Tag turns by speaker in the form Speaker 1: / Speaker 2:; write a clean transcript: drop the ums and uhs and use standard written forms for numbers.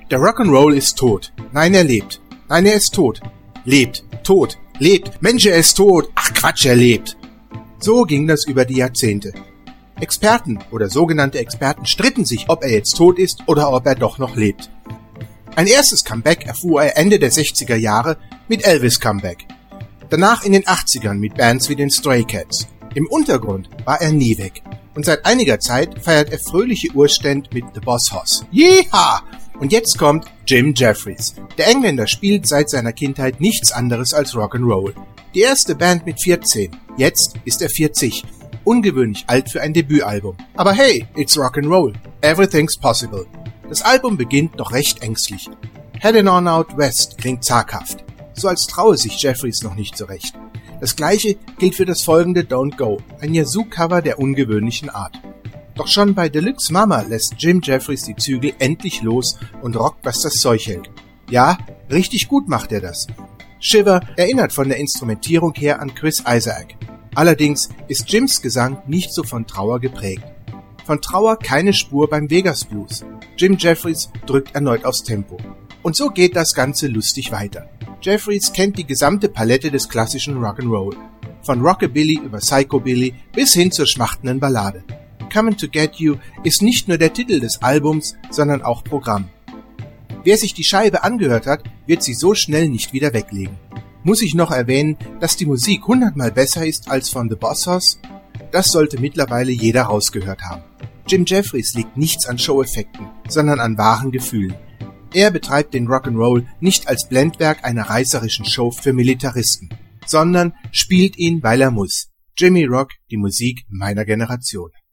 Speaker 1: Der Rock'n'Roll ist tot. Nein, er lebt. Nein, er ist tot. Lebt. Tot. Lebt. Mensch, er ist tot. Ach Quatsch, er lebt. So ging das über die Jahrzehnte. Experten oder sogenannte Experten stritten sich, ob er jetzt tot ist oder ob er doch noch lebt. Ein erstes Comeback erfuhr er Ende der 60er Jahre mit Elvis Comeback. Danach in den 80ern mit Bands wie den Stray Cats. Im Untergrund war er nie weg. Und seit einiger Zeit feiert er fröhliche Urständ mit The Boss Hoss. Jeha! Und jetzt kommt Jim Jefferies. Der Engländer spielt seit seiner Kindheit nichts anderes als Rock'n'Roll. Die erste Band mit 14. Jetzt ist er 40. Ungewöhnlich alt für ein Debütalbum. Aber hey, it's Rock'n'Roll. Everything's possible. Das Album beginnt noch recht ängstlich. Headin' on Out West klingt zaghaft. So als traue sich Jefferies noch nicht so recht. Das gleiche gilt für das folgende Don't Go, ein Yazoo-Cover der ungewöhnlichen Art. Doch schon bei Deluxe Mama lässt Jim Jefferies die Zügel endlich los und rockt, was das Zeug hält. Ja, richtig gut macht er das. Shiver erinnert von der Instrumentierung her an Chris Isaak. Allerdings ist Jims Gesang nicht so von Trauer geprägt. Von Trauer keine Spur beim Vegas Blues. Jim Jefferies drückt erneut aufs Tempo. Und so geht das Ganze lustig weiter. Jefferies kennt die gesamte Palette des klassischen Rock'n'Roll. Von Rockabilly über Psychobilly bis hin zur schmachtenden Ballade. Comin' to Get You ist nicht nur der Titel des Albums, sondern auch Programm. Wer sich die Scheibe angehört hat, wird sie so schnell nicht wieder weglegen. Muss ich noch erwähnen, dass die Musik 100-mal besser ist als von The Boss Hoss? Das sollte mittlerweile jeder rausgehört haben. Jim Jefferies legt nichts an Show-Effekten, sondern an wahren Gefühlen. Er betreibt den Rock'n'Roll nicht als Blendwerk einer reißerischen Show für Militaristen, sondern spielt ihn, weil er muss. Jimmy Rock, die Musik meiner Generation.